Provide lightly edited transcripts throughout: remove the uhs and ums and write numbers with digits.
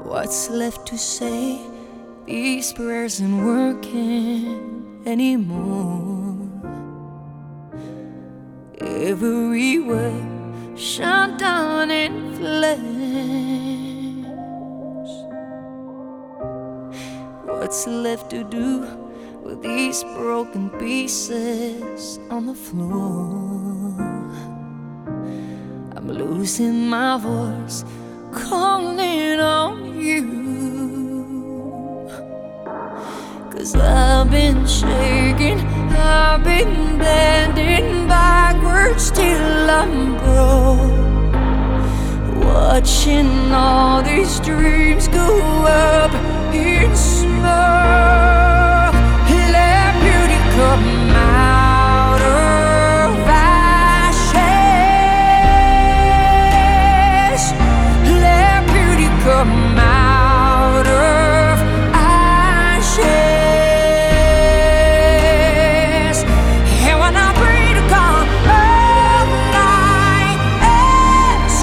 What's left to say? These prayers aren't working anymore. Every word shut down in flames. What's left to do with these broken pieces on the floor? I'm losing my voice, calling on you. 'Cause I've been shaking, I've been bending backwards till I'm broke, watching all these dreams go up in smoke. Let beauty come out of ashes. Let beauty come out of ashes. And when I pray to God, all I ask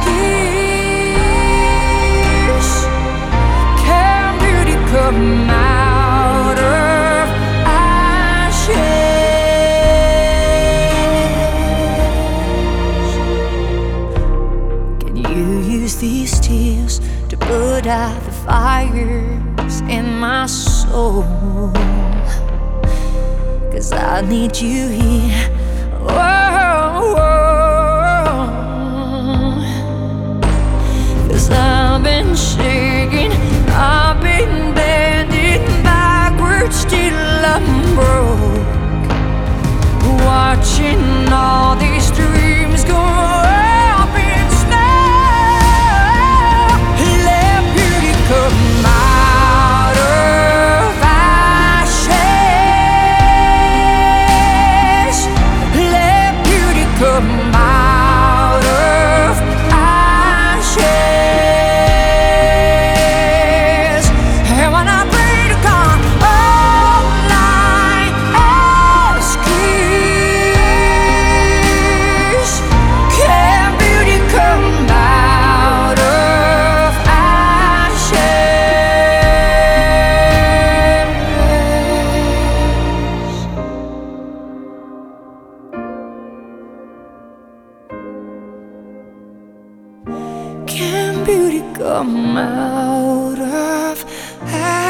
is, can beauty come out of ashes? Can you use these tears to put out the fires in my soul? 'Cause I need you here. Whoa. 'Cause I've been shaking, I've been bending backwards till I'm broke, watching all these dreams go up in smoke. Let beauty come out of ashes. Let beauty come out of ashes. And when I pray to God, all I ask is, can beauty come out of ashes? Can beauty come out of ashes?